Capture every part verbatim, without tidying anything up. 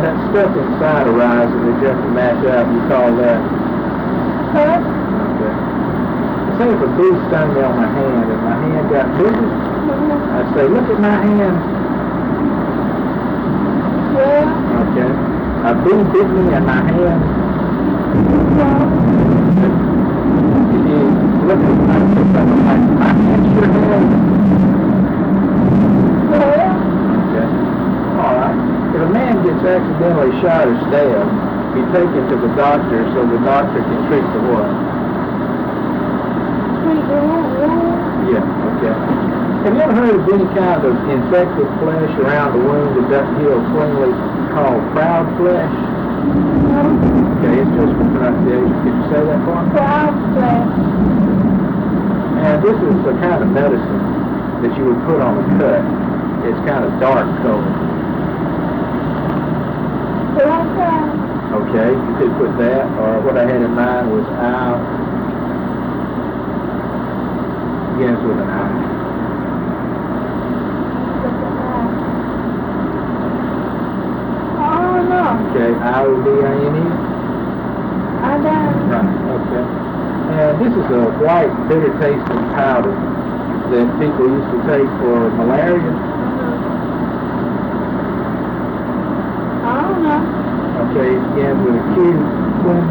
and that stuff inside arises that you have to match up, you call that? Huh? Okay. Say if a bee stung me on my hand and my hand got bigger, Mm-hmm. I'd say, look at my hand. Yeah. Okay. A bee bit me in my hand. Yeah. If you look at my hand, like my extra hand. Yeah. Okay. All right. If a man gets accidentally shot or stabbed, be taken to the doctor so the doctor can treat the what? Treat the wound. Yeah, okay. Have you ever heard of any kind of infected flesh around the wound that doesn't heal cleanly called proud flesh? Okay, it's just for pronunciation. Could you say that for me? Proud flesh. And this is the kind of medicine that you would put on a cut. It's kind of dark colored. Okay. Okay, you could put that, or what I had in mind was eye. Begins with an I. Oh no. Okay, I O D I N E. I don't. Right, okay. And this is a white, bitter tasting powder that people used to take for malaria. I don't know. Okay, it begins with a Q. Quin.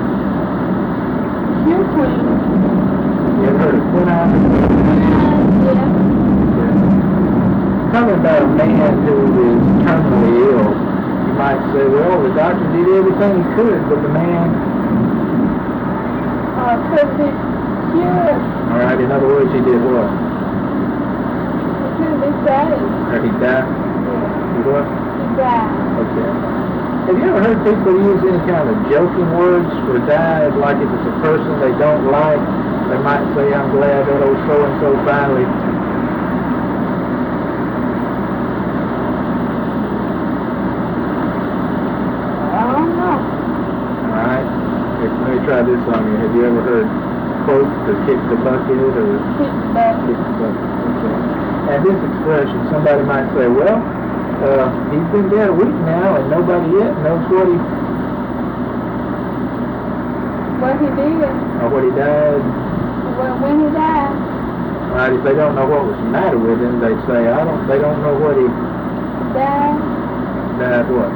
You queen. You ever heard of quinine? Yeah. Okay. Talking about a man who is terminally ill, you might say, well, the doctor did everything he could, but the man, Uh, could be cured. all right, in other words, he did what? It could be saved. Or he died? Yeah. He what? He died. Okay. Have you ever heard people use any kind of joking words for died, like if it's a person they don't like, they might say, I'm glad that old so-and-so finally. I don't know. Alright. Let me try this on you. Have you ever heard quote or kick the bucket or Kick back. kick the bucket? Okay. And this expression, somebody might say, well, uh, he's been dead a week now and nobody yet knows what he, What he did. or what he died. Well, when he died. Right, if they don't know what was the matter with him, they say, I don't, they don't know what he Died. died what?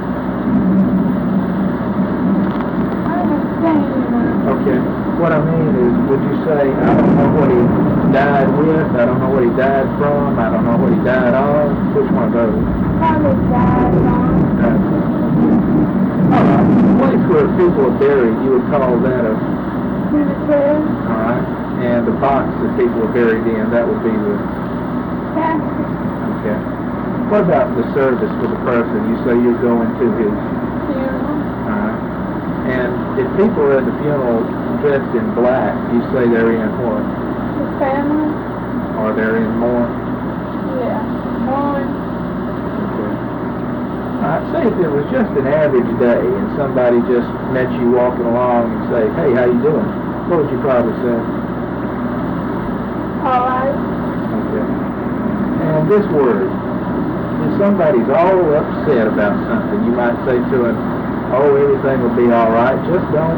I understand you now. Okay. What I mean is, would you say, I don't know what he died with, I don't know what he died from, I don't know what he died of? Which one of those? Probably died long. Alright. The place where people are buried, you would call that a, Cemetery. alright. And the box that people are buried in, that would be the, Casket. okay. What about the service for the person? You say you're going to his, Funeral. alright. And if people are at the funeral dressed in black, you say they're in what? The family. Or they're in mourn? Yeah. Mourn. Okay. Alright, say if it was just an average day and somebody just met you walking along and say, hey, how you doing? What would you probably say? All right. Okay. And this word, if somebody's all upset about something, you might say to him, oh, everything will be all right, just don't.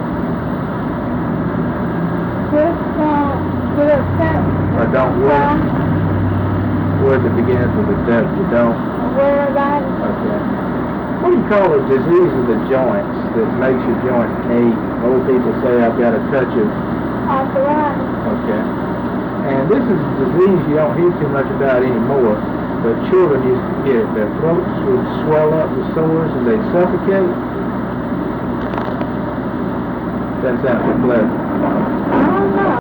Just don't get upset. Or don't worry. Word that begins with a W, don't. Worry about it. Okay. What do you call a disease of the joints that makes your joints ache? Old people say, I've got a touch of. Arthritis. Okay. And this is a disease you don't hear too much about anymore, but children used to get. Their throats would swell up with sores and they'd suffocate. That sounds pleasant. I don't know.